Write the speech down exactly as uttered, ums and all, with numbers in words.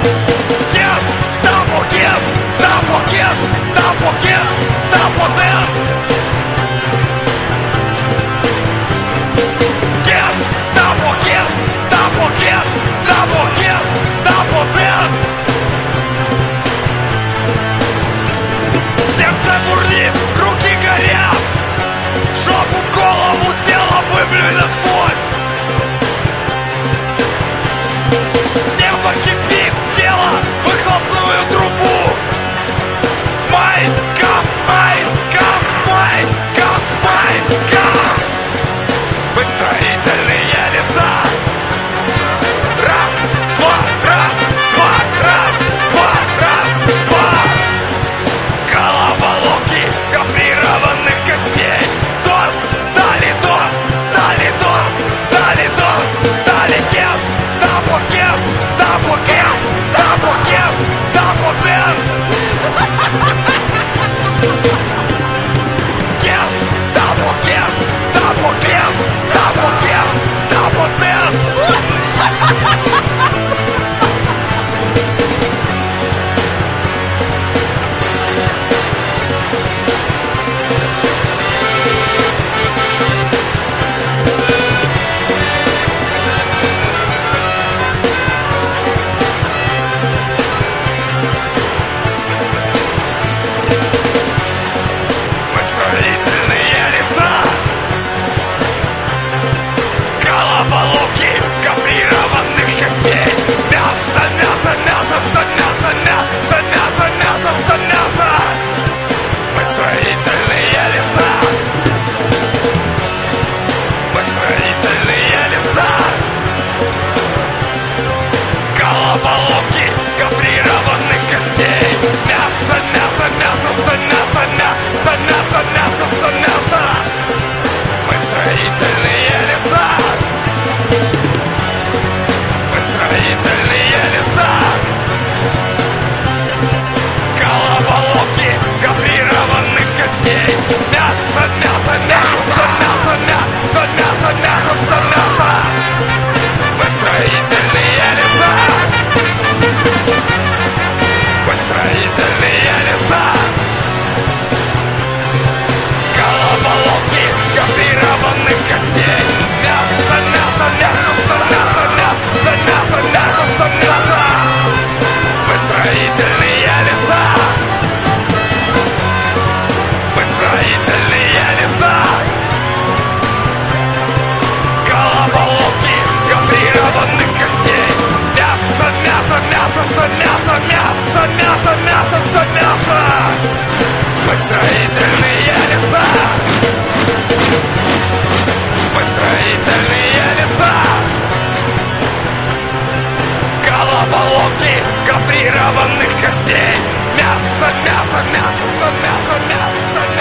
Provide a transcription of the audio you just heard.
Kiss, double kiss, double kiss, double kiss, double dance. Kiss, double kiss, double kiss, double kiss, double dance. Сердце бурлит, руки горят, жопу в голову, тело выблюдет в плоть. Небо кипит, тело выхлопную трубу. Майн камп, майн камп, майн камп, майн камп. Быть строительные леса. Раз, два, раз, два, раз, два, раз, два. Головоломки гофрированных костей. Дос, дали дос, дали дос, дали дос, дали кес, дабл кес, дабл кес, дабл кес, дабл дэнс. Кес, дабл кес, дабл кес, дабл кес, дабл дэнс. Мы строительные леса. Головоломки гофрированных костей. Мясо, мясо, мясо, со мясо, мясо, со мясо, мясо, со мясо. Мы строительные леса. Мы строительные леса. Головоломки гофрированных костей. Мясо, мясо, мясо, со мясо, мясо, мясо, мясо, со мясо. Мы строительные леса. Мы строительные леса. Головоломки гофрированных костей. Мясо, мясо, мясо, мясо, мясо, мясо, мясо, со мясо. Мы строительные леса. Мы строительные леса. Головоломки гофрированных костей. Мясо, мясо, мясо, со мясо, мясо, мясо, мясо, со мясо. Мы строительные леса. Мы строительные леса. Головоломки гофрированных костей. Мясо, мясо, мясо, со мясо, мясо, мясо, мясо, со мясо. Мы строительные леса. Мы строительные леса. Головоломки гофрированных костей. Мясо, мясо, мясо, со мясо, мясо,